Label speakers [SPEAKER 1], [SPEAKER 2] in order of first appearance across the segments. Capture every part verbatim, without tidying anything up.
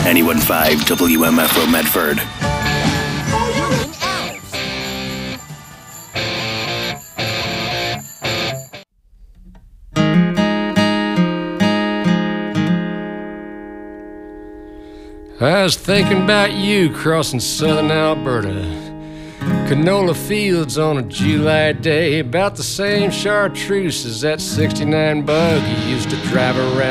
[SPEAKER 1] ninety-one point five W M F O Medford.
[SPEAKER 2] I was thinking about you crossing southern Alberta, canola fields on a July day, about the same chartreuse as that sixty-nine bug you used to drive around.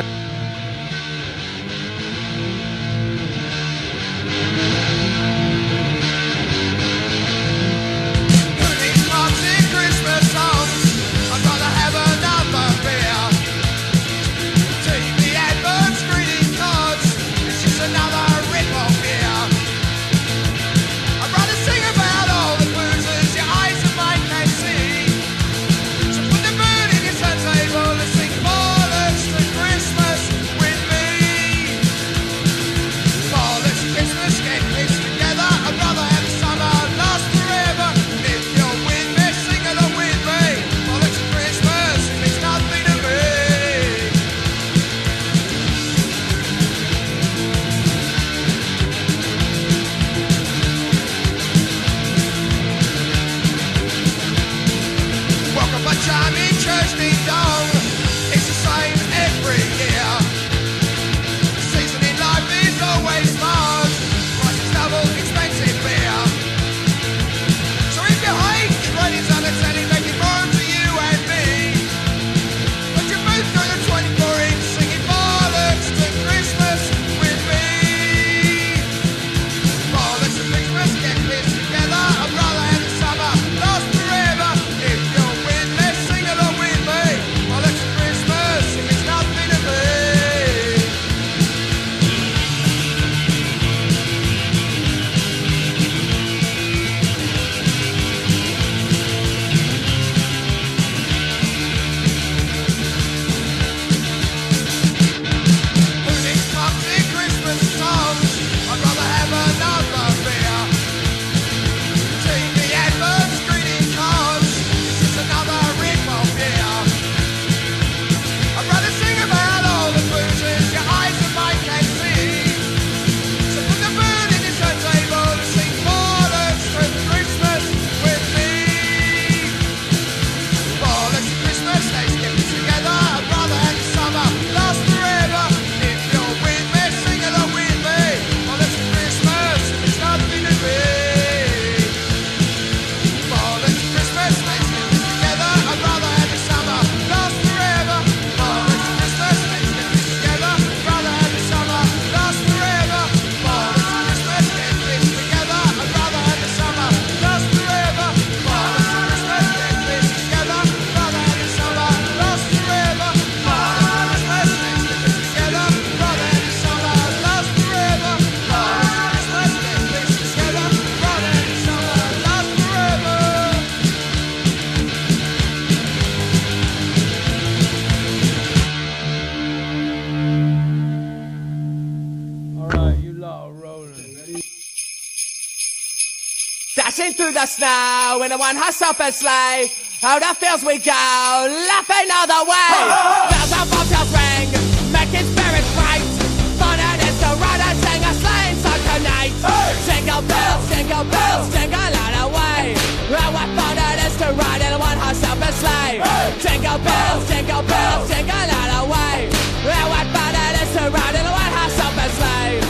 [SPEAKER 3] Dashing through the snow in a one-horse open sleigh. Out the fields we go, laughing all the way. Bells and bobtails ring, making spirits bright. Fun it is to ride and sing a sleighing song tonight. Hey! Jingle bells, jingle bells, jingle all the way. Oh, what fun it is to ride in a one-horse open sleigh. Hey! Jingle bells, jingle bells, jingle all the way. Oh, what fun it is to ride in a one-horse open sleigh.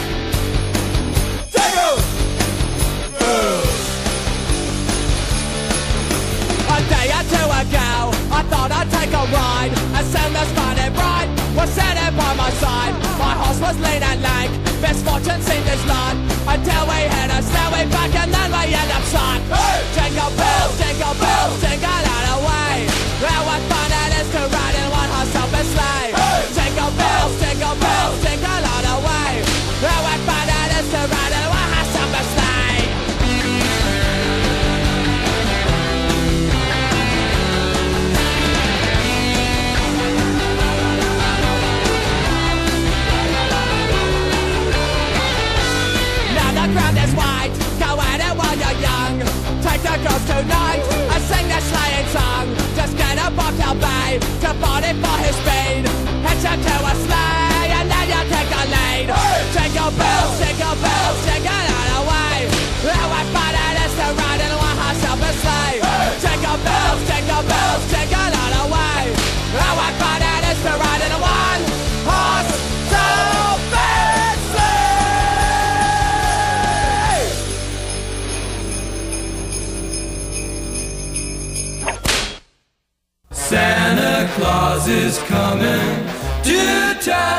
[SPEAKER 3] Jingle bells. A day or two ago, I thought I'd take a ride. As soon as started right, was sitting by my side. My horse was lean and lank, misfortune seemed his lot. Until we hit a stairway back and then we end up shot. Hey! Jingle bells, jingle bells, jingle all the way. Well, what fun it is to ride in one horse open sleigh. Hey! Jingle bells, jingle bells, jingle all the way. Well, what fun it is to ride in one horse open sleigh. The ground is white, go at it while you're young. Take the girls tonight and sing this
[SPEAKER 4] Claus is coming to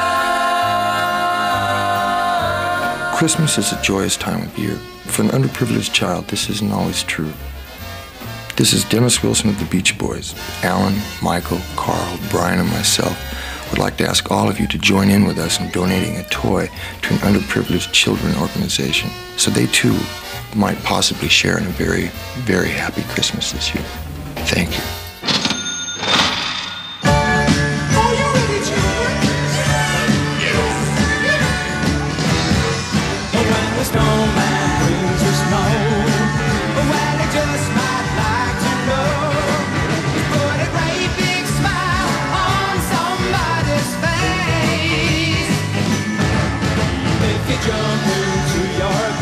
[SPEAKER 4] town.
[SPEAKER 5] Christmas is a joyous time of year. For an underprivileged child, this isn't always true. This is Dennis Wilson of the Beach Boys. Alan, Michael, Carl, Brian, and myself would like to ask all of you to join in with us in donating a toy to an underprivileged children organization, so they too might possibly share in a very, very happy Christmas this year. Thank you.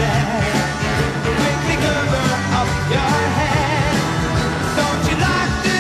[SPEAKER 4] Don't you like this?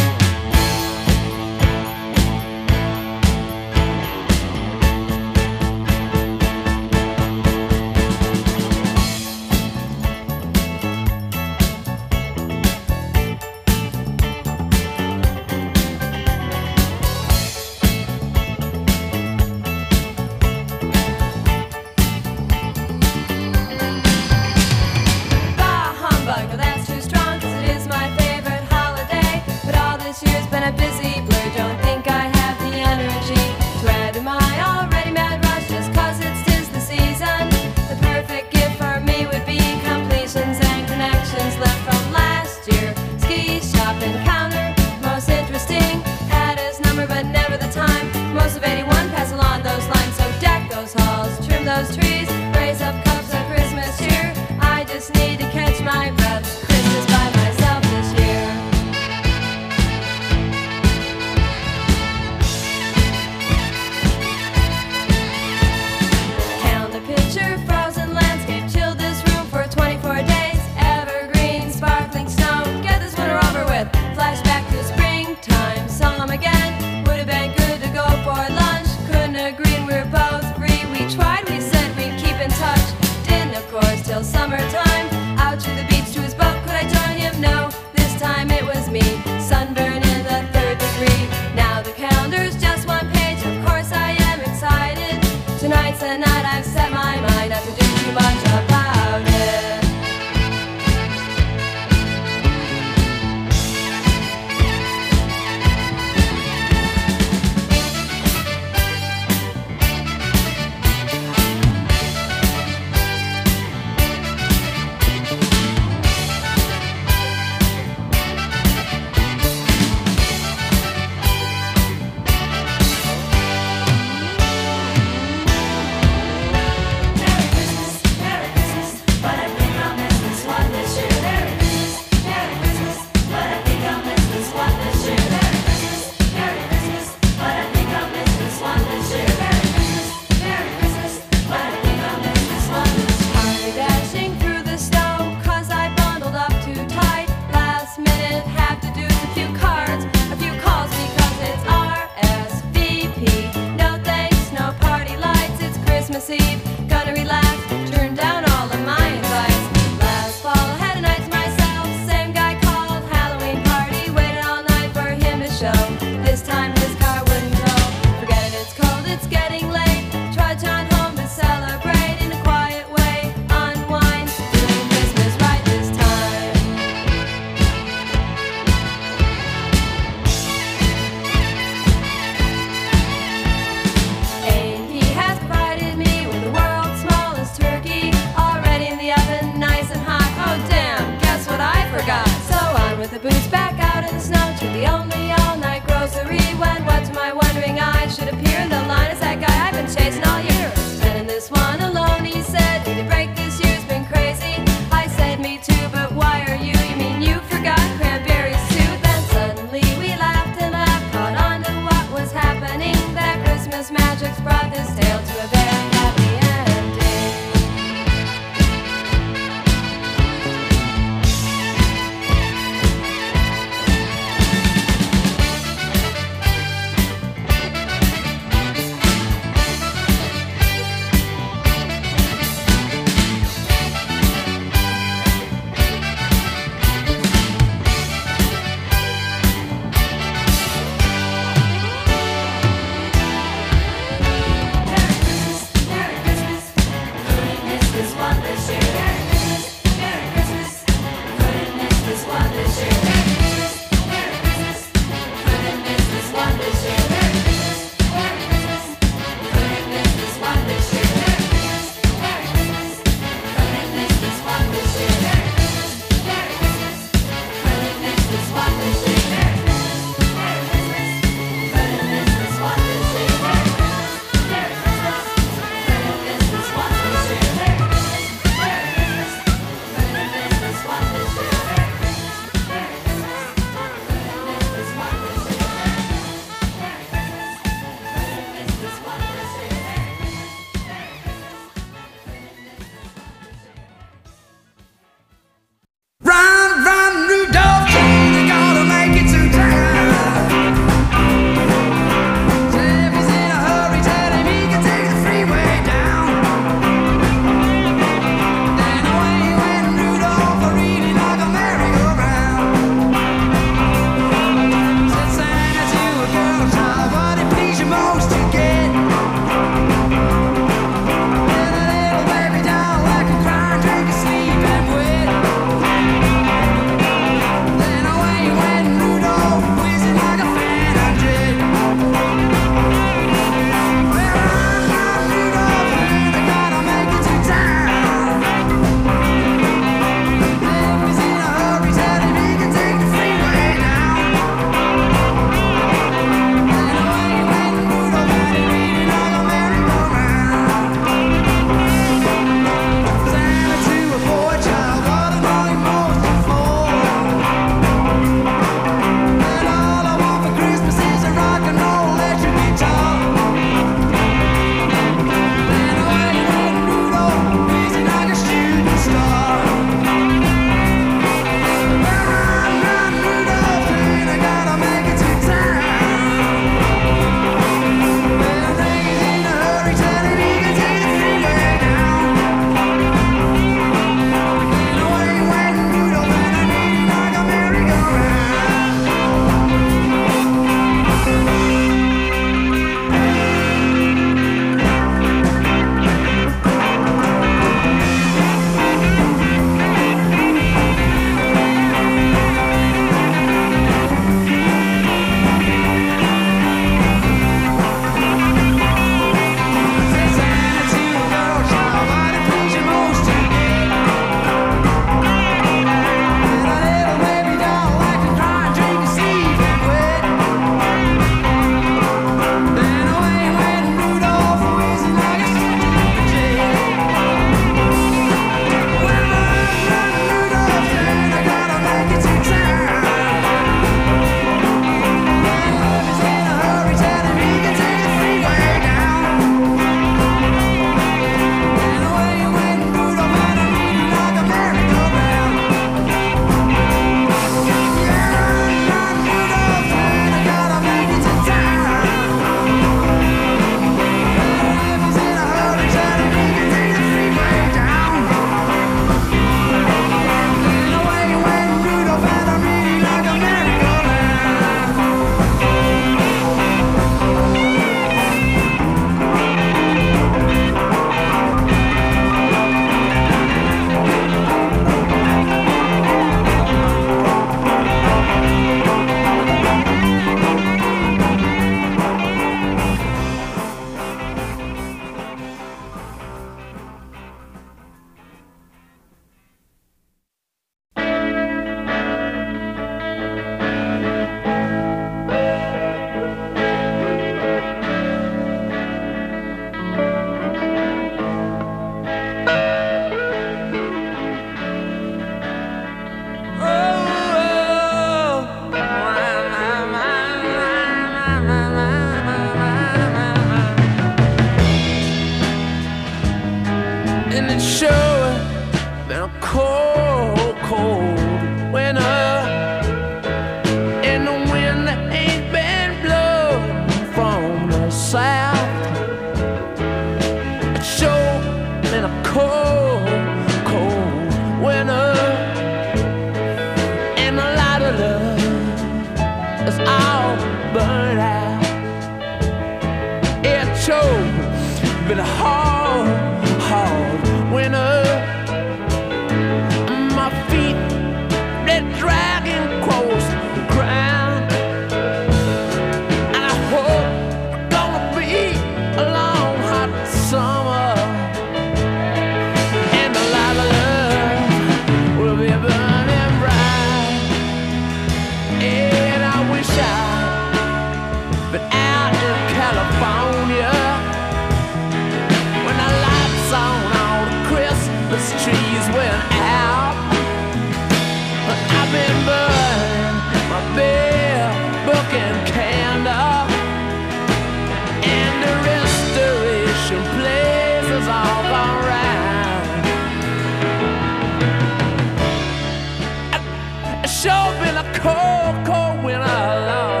[SPEAKER 3] It's sure been a cold, cold winter, Lord.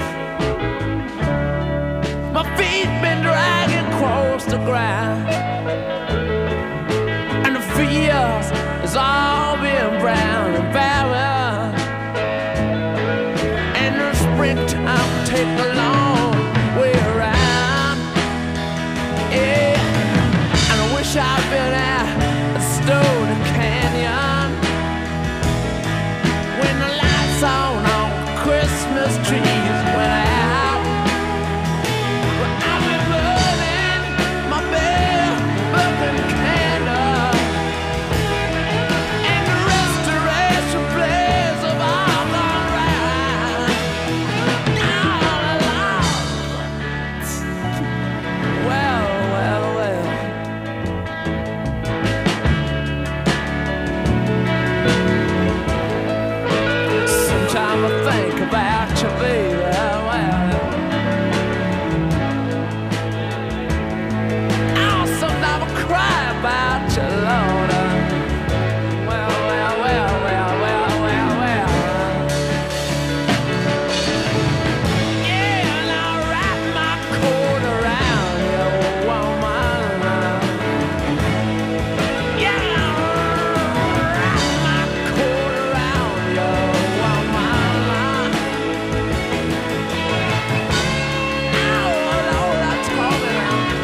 [SPEAKER 3] My feet been dragging across the ground, and the fields has all been brown and barren. And the springtime take a long way around. Yeah, and I wish I'd been at a Stone Canyon when the lights on on Christmas trees went out. But I've been burning my bare burning candle, and the restoration plays have all gone round. All along. Well, well, well. Sometimes I think about you, baby. Well, oh, sometimes I cry about you, Lord. Well, well, well, well, well, well, well. Yeah, and I wrap my coat around you, woman. Yeah, I wrap my coat around you, woman. Oh, Lord, I told you.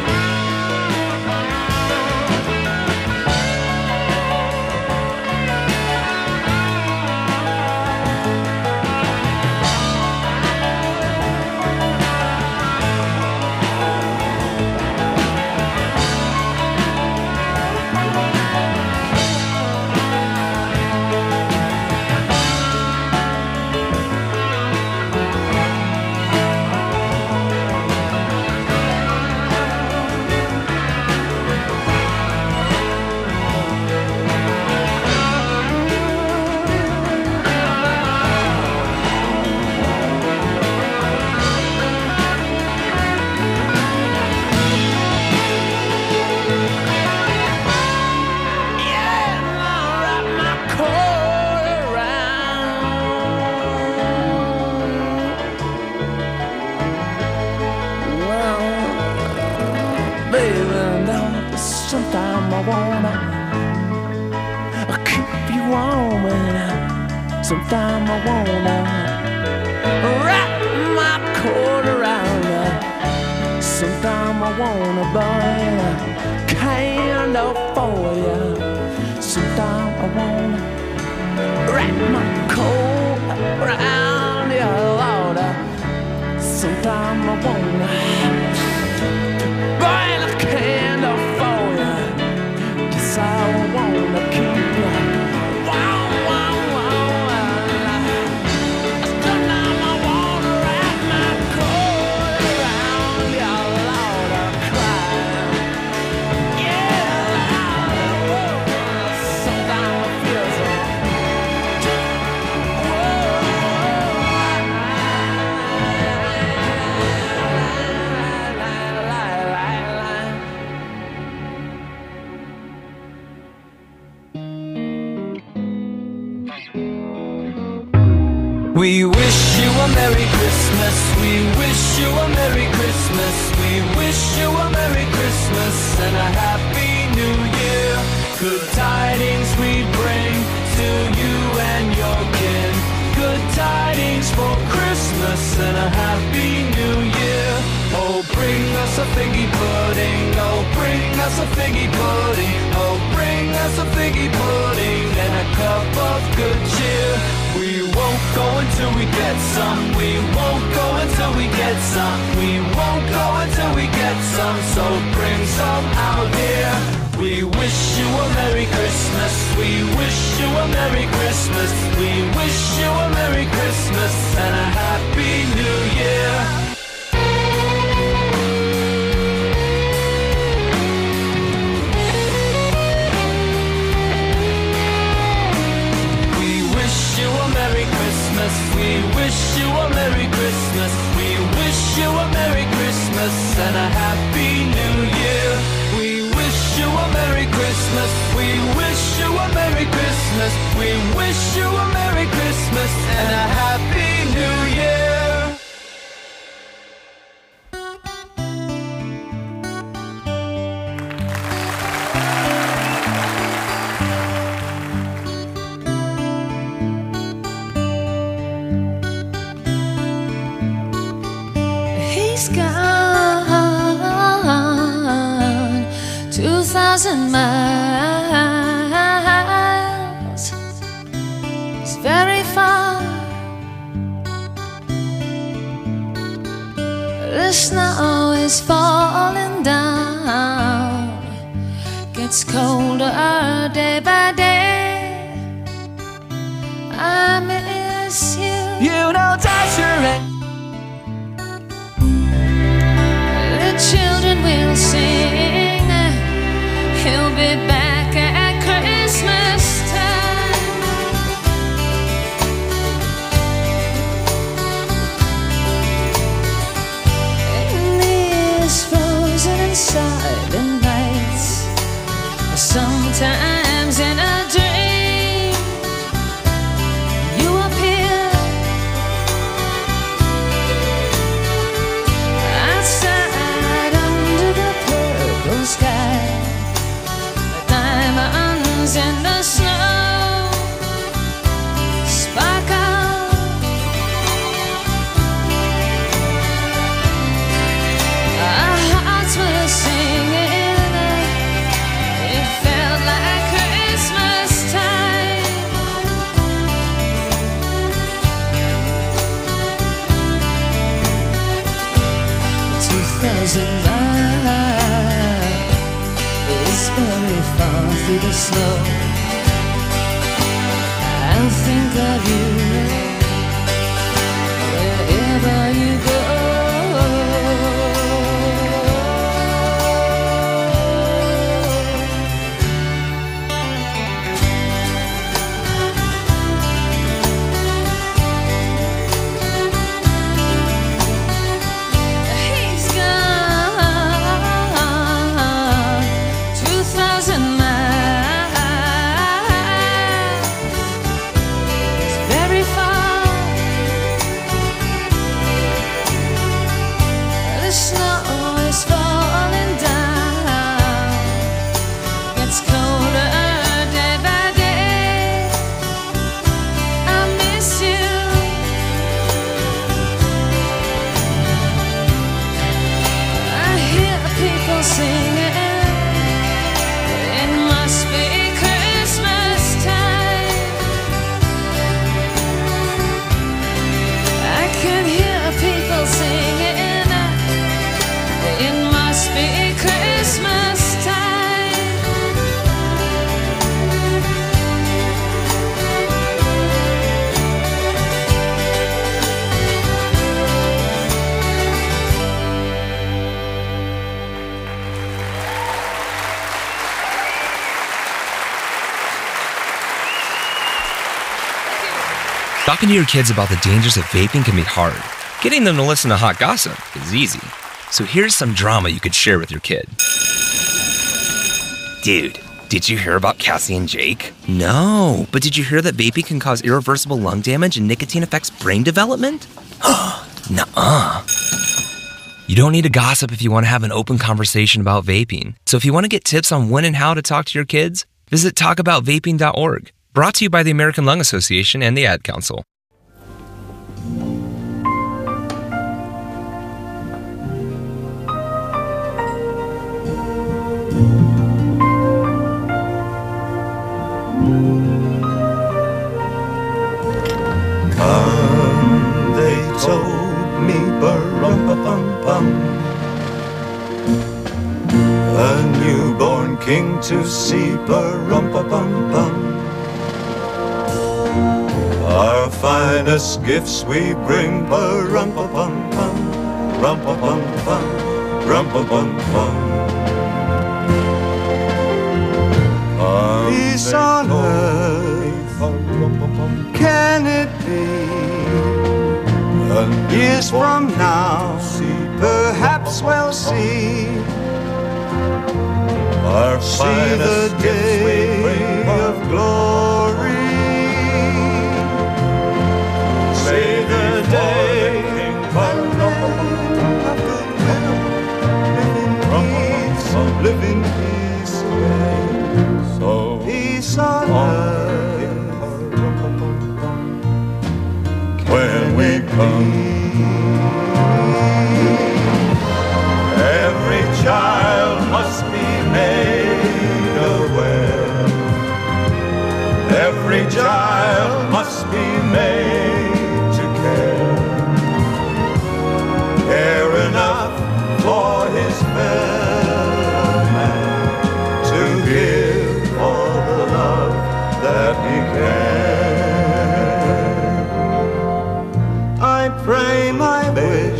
[SPEAKER 3] Yeah, and I wrap my coat around. Well, baby, now sometimes I wanna keep you warm, and sometimes I wanna wrap my coat around you. Sometimes I wanna burn a candle for you. Sometimes I wanna wrap my coat around you, Lord. Sometimes I wanna burn a candle for you. Yes, I wanna keep you warm, warm, warm. Sometimes I wanna wrap my coat around you, Lord. I cry. Yeah, Lord. Sometimes I feel so.
[SPEAKER 4] We wish you a Merry Christmas. We wish you a Merry Christmas. We wish you a Merry Christmas and a Happy New Year. Good tidings we bring to you and your kin. Good tidings for Christmas and a Happy New Year. Oh, bring us a figgy pudding. Oh, bring us a figgy pudding. Oh, bring us a figgy pudding and a cup of good cheer. We won't go until we get some. We won't go until we get some. We won't go until we get some. So bring some out here. We wish you a Merry Christmas. We wish you a Merry Christmas. We wish you a Merry Christmas and a Happy New Year. We wish you a Merry Christmas. We wish you a Merry Christmas. We wish you a Merry Christmas and a Happy New Year. We wish you a Merry Christmas. We wish you a Merry Christmas. We wish you a Merry Christmas.
[SPEAKER 6] He's gone two thousand miles. It's very far. The snow is falling down. Gets colder day by day. I miss you.
[SPEAKER 4] You know Dasher and
[SPEAKER 6] the children will sing. He'll be back at Christmas time. In these frozen and silent nights, sometimes in a dream, you appear outside under the purple sky. Diamonds in the snow sparkle. Our hearts were singing. It felt like Christmas time. Two thousand miles is very far through the snow. I'll think of you wherever you go. He's gone two thousand miles. It's very far. The snow is falling down. It's colder day by day. I miss you. I hear people singing. It must be Christmas time. I can hear people singing. It must be Christmas time.
[SPEAKER 7] Talking to your kids about the dangers of vaping can be hard. Getting them to listen to hot gossip is easy. So here's some drama you could share with your kid. Dude, did you hear about Cassie and Jake? No, but did you hear that vaping can cause irreversible lung damage and nicotine affects brain development? Nuh-uh. You don't need to gossip if you want to have an open conversation about vaping. So if you want to get tips on when and how to talk to your kids, visit talk about vaping dot org. Brought to you by the American Lung Association and the Ad Council.
[SPEAKER 8] Come, they told me, ba-rum-pa-pum-pum, a newborn king to see, ba-rum-pa-pum-pum. Our finest gifts we bring, ba-rum-pa-pum-pum, rum-pa-pum-pum, rum-pa-pum-pum. Peace on earth, can it be? Years from now, perhaps we'll see. Our see the day of glory. See the day of living peace, so peace on earth when we come. made to care, care enough for his fellow man, to give all the love that he can. I pray my wish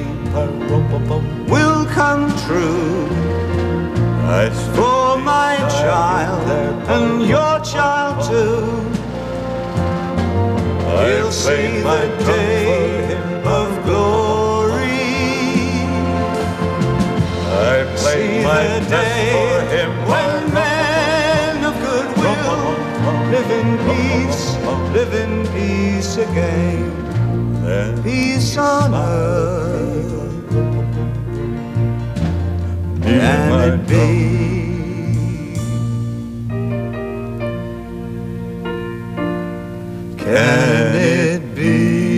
[SPEAKER 8] will come true, as for my child and your child too. He'll see the day of glory. I play my day for him when men of goodwill live in peace, live in peace again. Peace on earth, can it be? Can it be?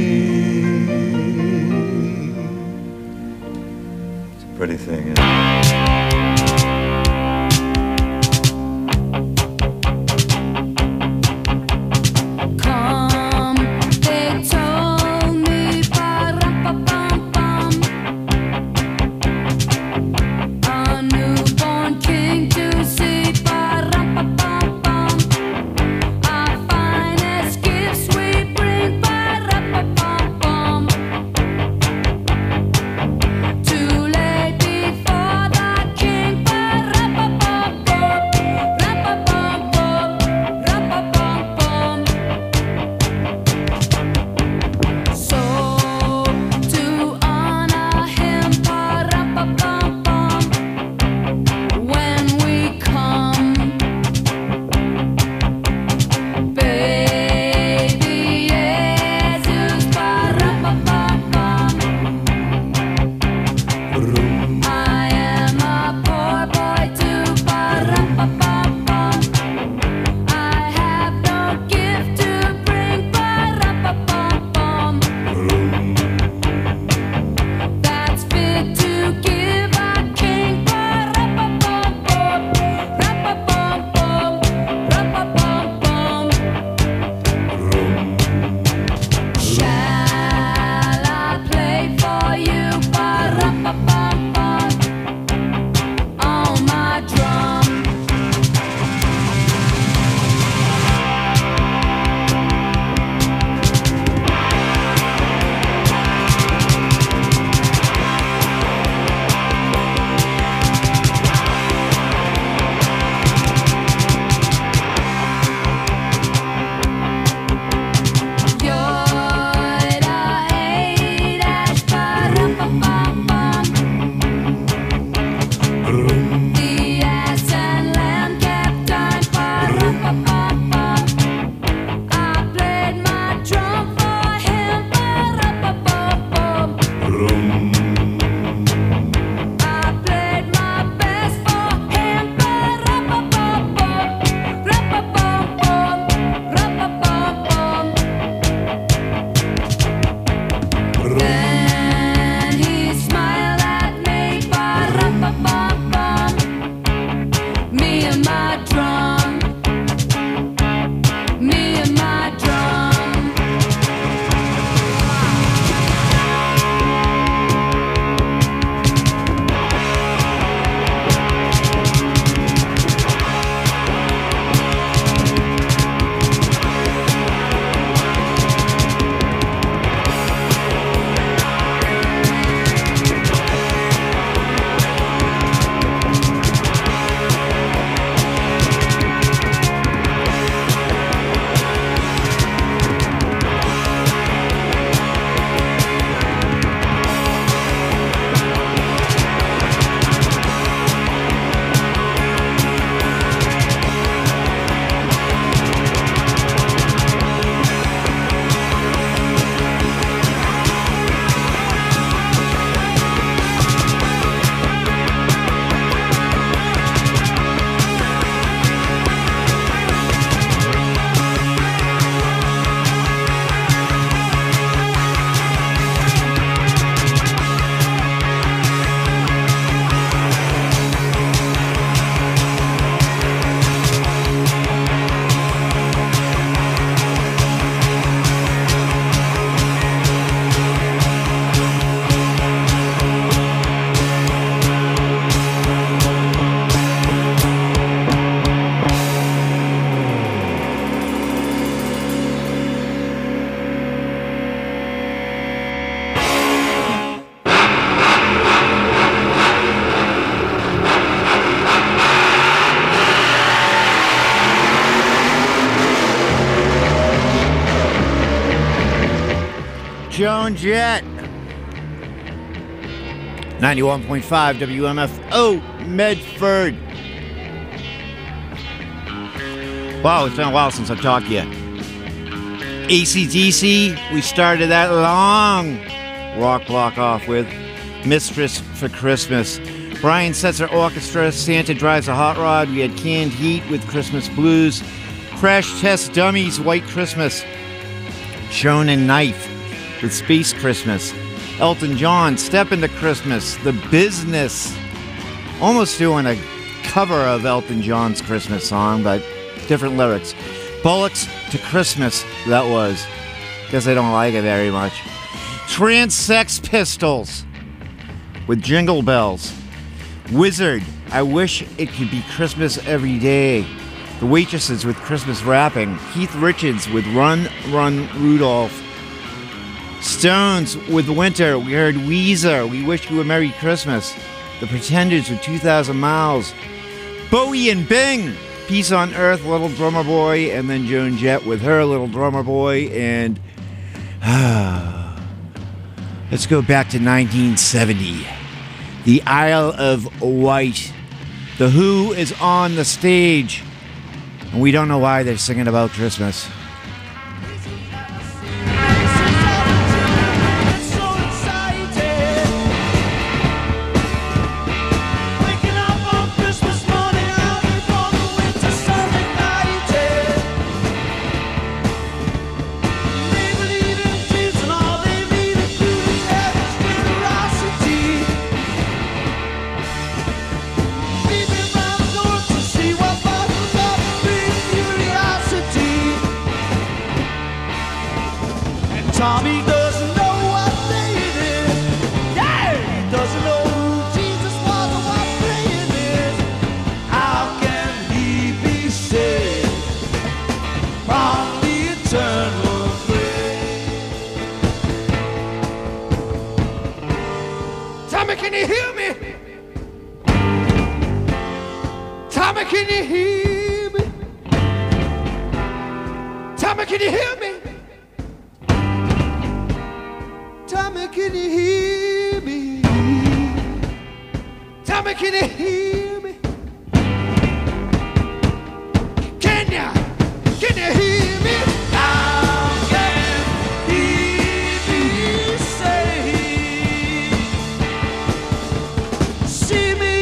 [SPEAKER 8] It's a pretty thing, isn't it?
[SPEAKER 6] Sweet
[SPEAKER 9] Joan Jett. ninety-one point five W M F O Medford. Wow, it's been a while since I've talked to you. A C D C, we started that long rock block off with Mistress for Christmas. Brian Setzer Orchestra, Santa Drives a Hot Rod. We had Canned Heat with Christmas Blues. Crash Test Dummies, White Christmas. Shonen Knife with Space Christmas. Elton John, Step Into Christmas. The Business. Almost doing a cover of Elton John's Christmas song, but different lyrics. Bullocks to Christmas, that was. Guess I don't like it very much. Trans Sex Pistols with Jingle Bells. Wizard, I wish it could be Christmas every day. The Waitresses with Christmas Wrapping. Keith Richards with Run, Run, Rudolph. Stones with Winter. We heard Weezer, We Wish You a Merry Christmas. The Pretenders with two thousand miles. Bowie and Bing, Peace on Earth, Little Drummer Boy. And then Joan Jett with her Little Drummer Boy. And ah, let's go back to nineteen seventy. The Isle of Wight. The Who is on the stage. And we don't know why they're singing about Christmas.
[SPEAKER 8] Tommy doesn't know what day it is. Yeah, he doesn't know who Jesus was or what day it is. How can he be saved from the eternal grave?
[SPEAKER 3] Tommy, can you hear me? Tommy, can you hear me? Tommy, can you hear me? Tommy, can you hear me? Tommy, can you hear me? Can ya? Can you hear me? How can he be saved? See me,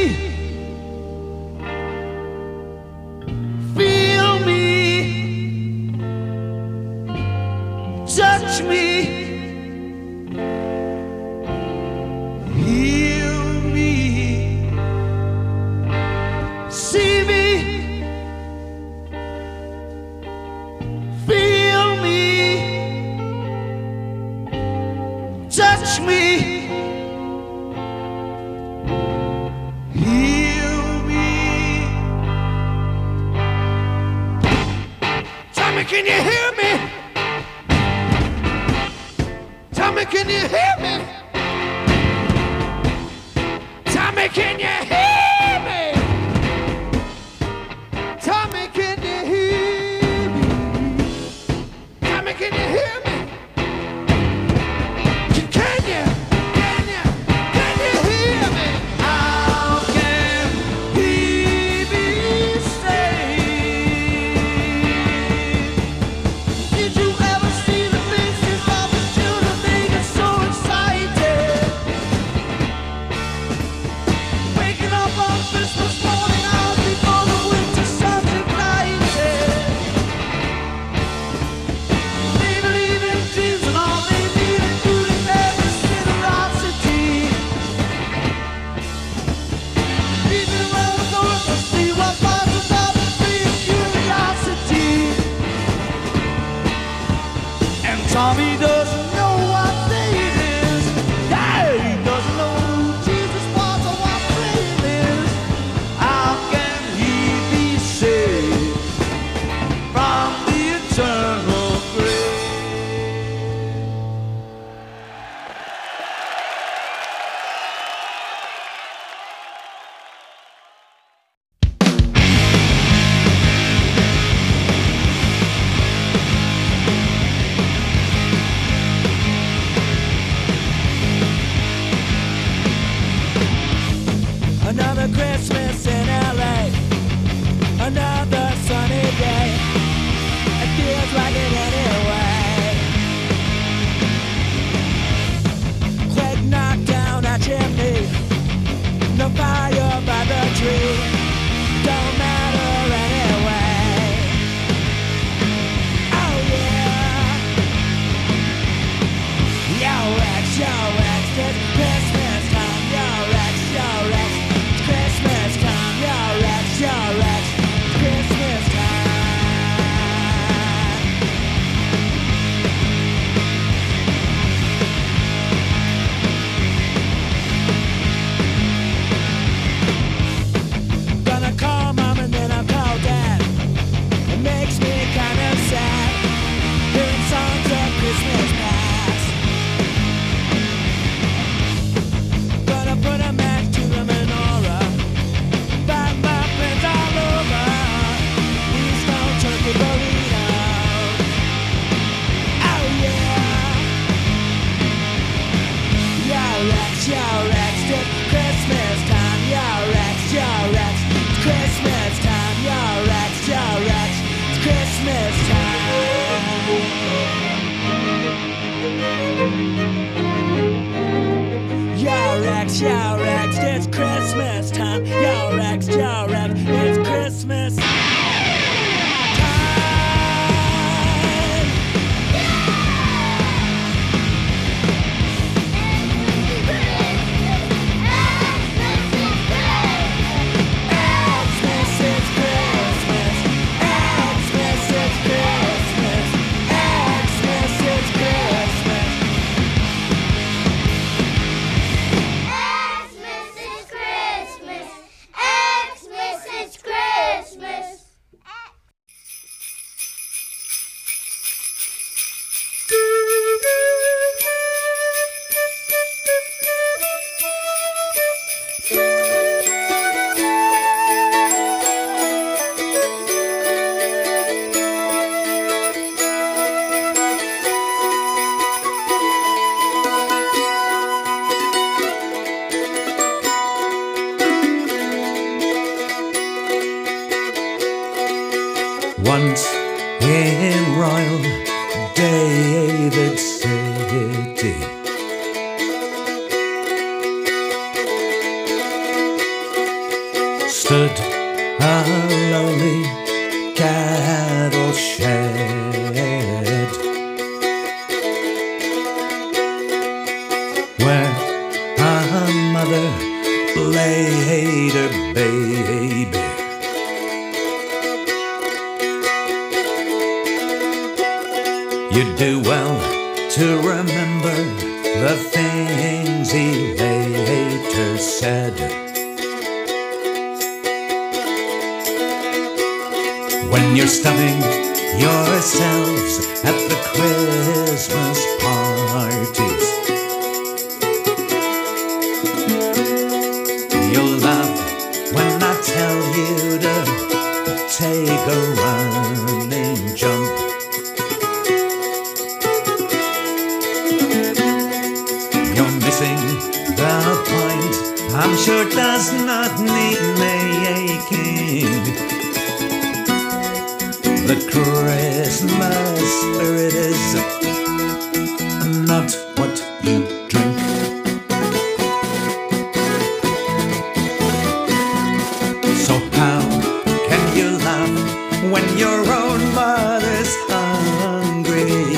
[SPEAKER 3] feel me, touch me. Can you hear me? Tommy, can you hear me? Tommy, can you hear me? Tommy, can you hear me? Tommy, can you hear me? Can you? Can you? Can you hear me? How can he be saved? Did you ever see the faces of the children? They get so excited. Waking up.
[SPEAKER 4] your ex, it's Christmas time. Your ex, your ex, it's Christmas time. Your ex, your ex, it's Christmas time. Gonna call mom and then I'll call dad. It makes me kind of sad hearing songs of Christmas past. Gonna put a match to the menorah, buy my friends all over these stone turkey burritos. Oh yeah. Your ex, your ex, it's Christmas time. Your ex, your ex, it's Christmas time. Your ex, your ex, it's Christmas time. Your ex, your ex, it's Christmas time. Your ex, your ex, it's Christmas time. Xmas is Christmas. Xmas is Christmas. Xmas is Christmas.
[SPEAKER 10] Xmas is Christmas. Xmas is Christmas.
[SPEAKER 11] Once in royal David City, stood a lowly cattle shed, where a mother laid her baby. You'd do well to remember the things he later said. When you're stuffing yourselves at the Christmas parties, you'll laugh when I tell you to take a running jump. The point, I'm sure, does not need making. The Christmas spirit is not what you drink. So how can you laugh when your own mother's hungry?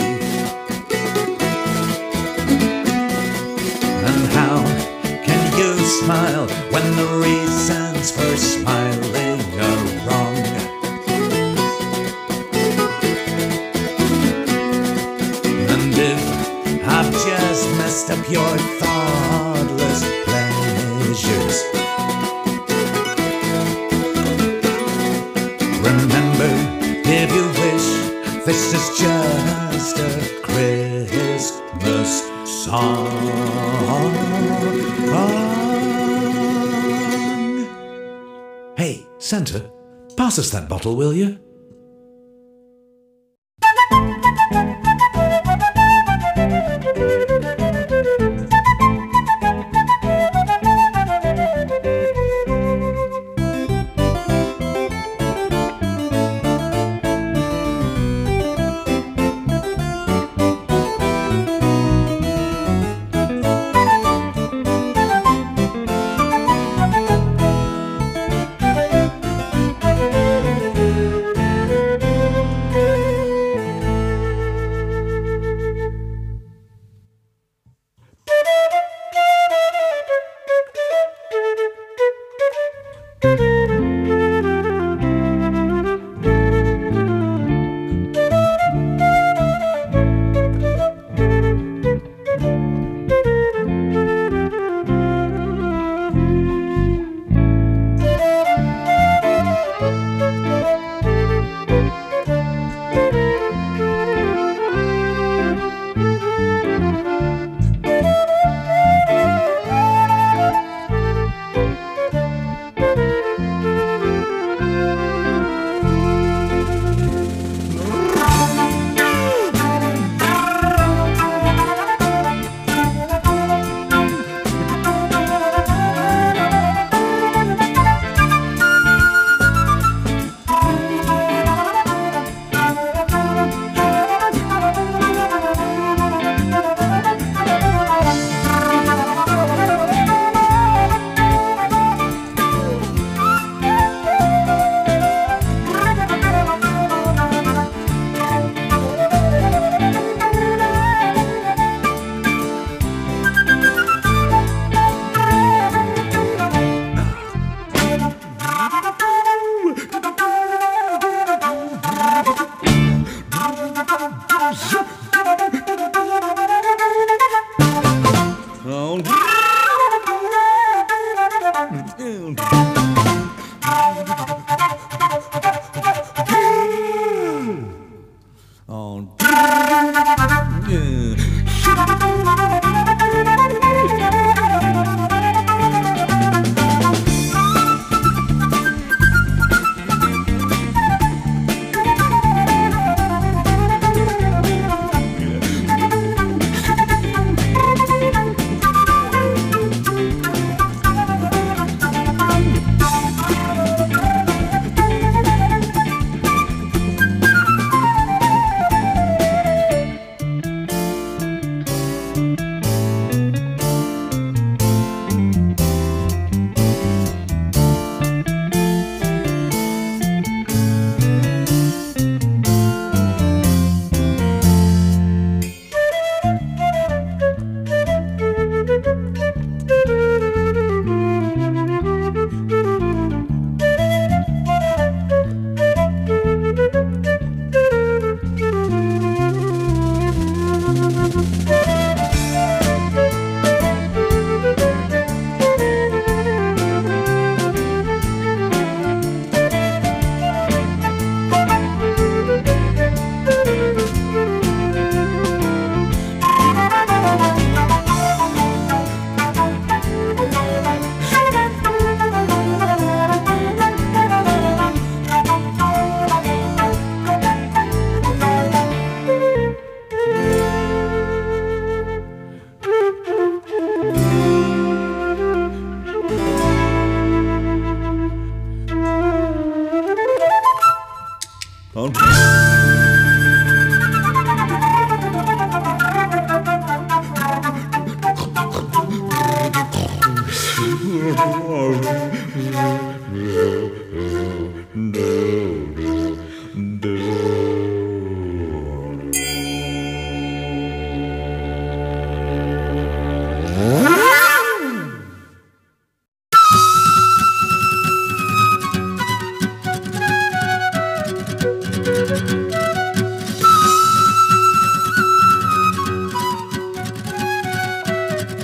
[SPEAKER 11] Smile when the reasons for smiling are wrong. And if I've just messed up your thoughtless pleasures, remember, if you wish, this is just a Christmas song.
[SPEAKER 12] Hey, Santa, pass us that bottle, will you?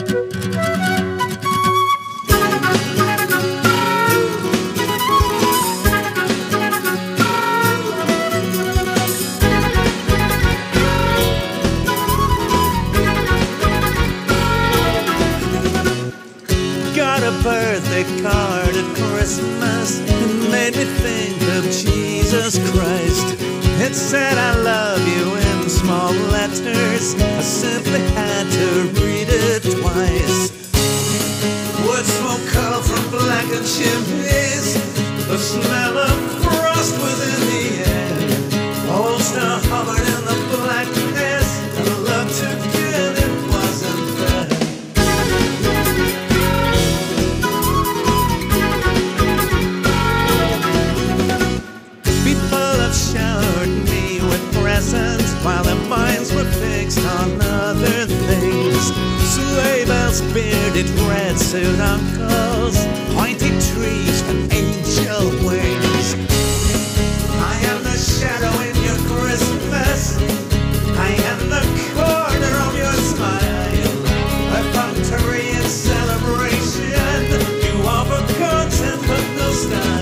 [SPEAKER 11] Got a birthday card at Christmas. It made me think of Jesus Christ. It said I love you in small letters. I simply had to read it twice. Wood smoke curled from blackened chimneys. The smell of frost was in the air. Old star hovered in the blackness, and love together it wasn't there. Showered me with presents while their minds were fixed on other things. Sleigh bells, bearded red suit uncles, pointy trees and angel wings. I am the shadow in your Christmas. I am the corner of your smile. A punctuary in celebration. You offer content but no style.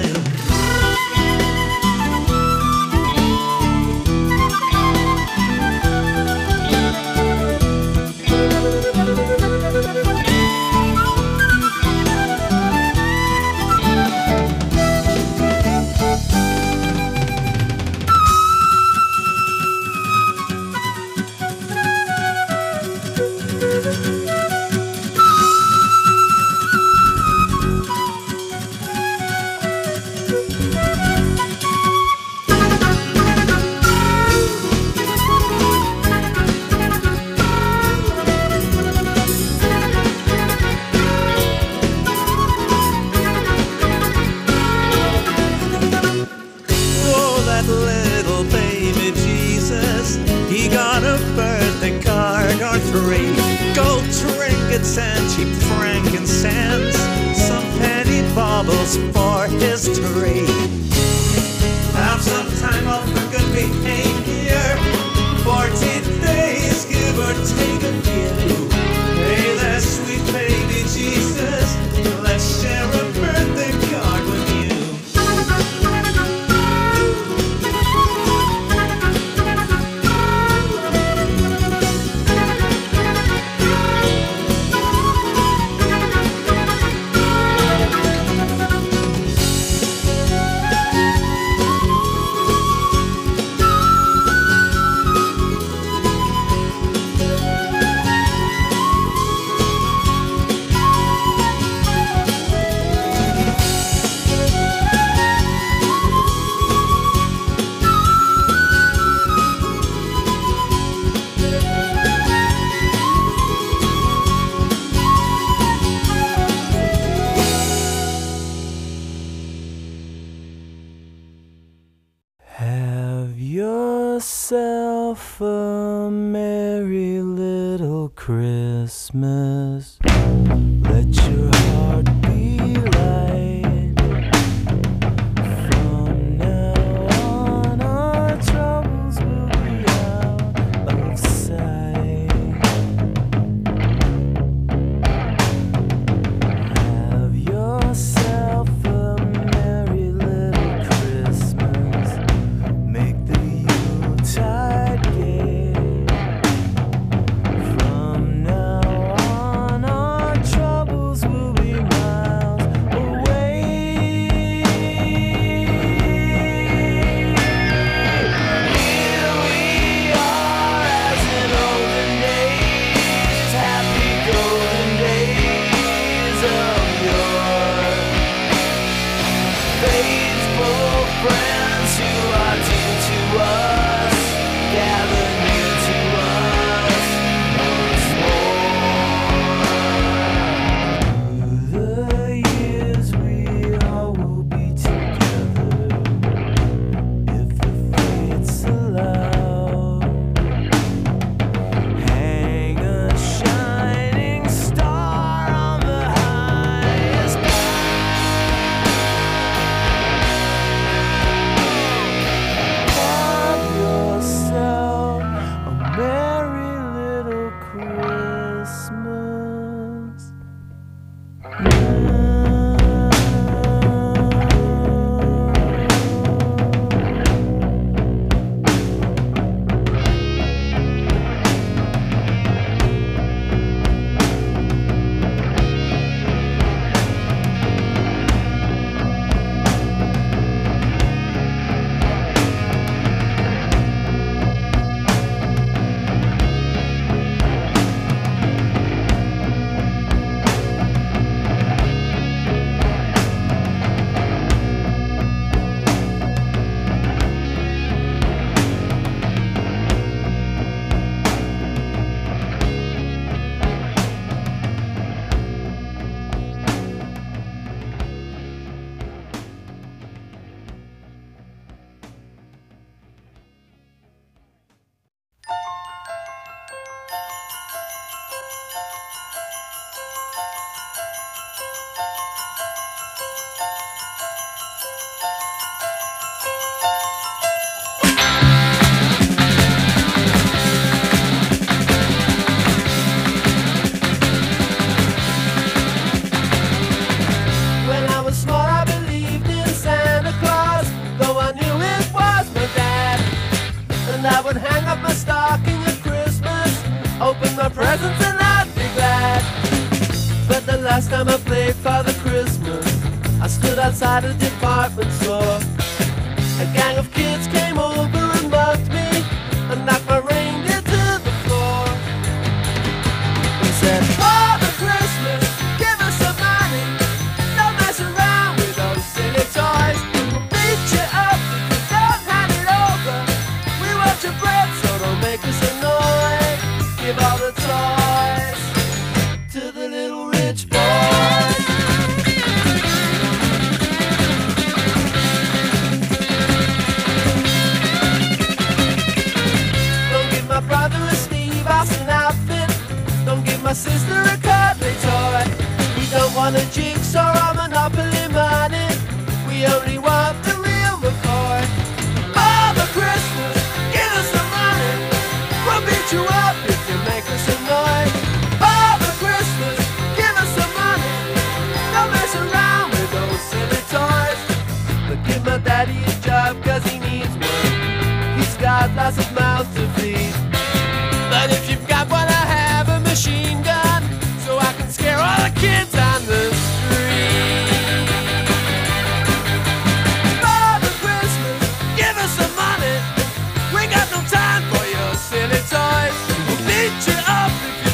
[SPEAKER 11] And cheap frankincense, some penny baubles for his tree. Have some time off for good behavior, fourteen days, give or take a few. Hey there, sweet baby Jesus, let's share a birthday card with you.
[SPEAKER 4] Yourself a merry little Christmas. Let your heart be light. From now on, our troubles will be out of sight. Have yourself a merry little Christmas. Make the Yuletide gay. From now on.
[SPEAKER 3] my presents and I'd be glad. But the last time I played Father Christmas, I stood outside a department store. A gang of kids came over and mugged me and knocked my reindeer to the floor. He said, Father Christmas, give us some money. Don't mess around with those silly toys. We'll beat you up if you don't hand it over. We want your bread, so don't make us annoy. Give all the toys to the little rich boys. Don't give my brother a Steve Austin outfit. Don't give my sister a cuddly toy. We don't want a jigsaw or Monopoly money. We only want the real McCoy. Father Christmas, give us some money. We'll beat you up if you make us annoyed. Father Christmas, give us some money. Don't mess around with those silly toys. But give my daddy a job cause he needs one. He's got lots of mouths to feed.